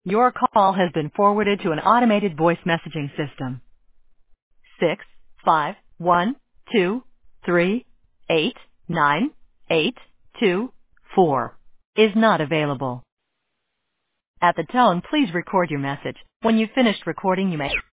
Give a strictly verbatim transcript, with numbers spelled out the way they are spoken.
Your call has been forwarded to an automated voice messaging system. Six five one two three eight nine eight two four is not available. At the tone, please record your message. When you've finished recording, you may